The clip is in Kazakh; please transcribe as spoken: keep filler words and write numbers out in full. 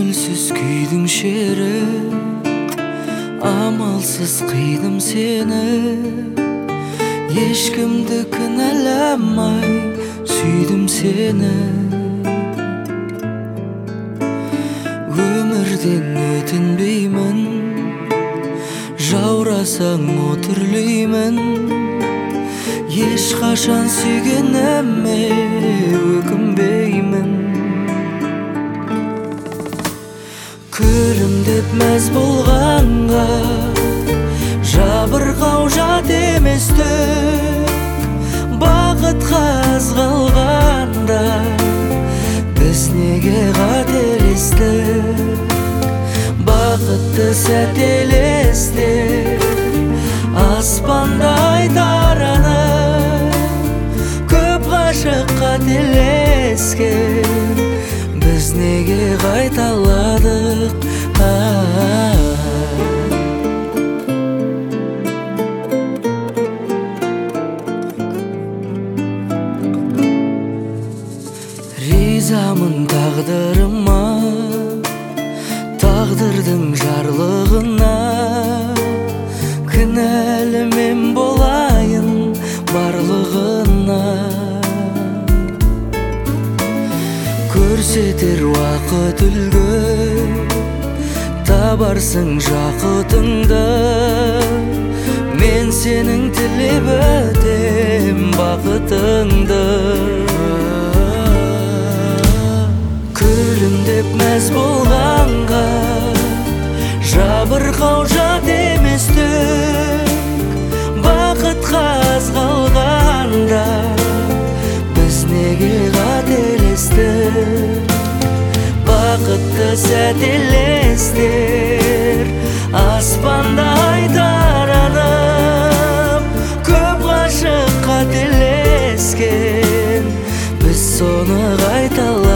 көңілсіз күйдің шері, амалсыз қидым сені. Ешкімді кінәламай сүйдім сені. Өмірден өтінбеймін, жаурасаң отүрлеймін. Ешқашан сүйгеніме өкінбеймін. Күлімдеп мәз болғанға жабырқау жат еместік. Бақытқа аз қалғанда біз неге қателестік? Бақытты сәт елестер аспандай таранып, көп ғашық қателескен біз неге қайталадық? Ризамын тағдырыма, тағдырдың жарлығына. Кінәлі мен болайын барлығына. Көрсетер уақыт үлгі, табарсың жақытыңды. Мен сенің тілеп өтем бақытыңды. Күлімдеп мәз болғанға жабырқау жат еместік. Бақытқа аз қалғанда біз неге қателестік? Бақытты сәт елестер аспандай таранып, көп ғашық қателескен біз соны қайталап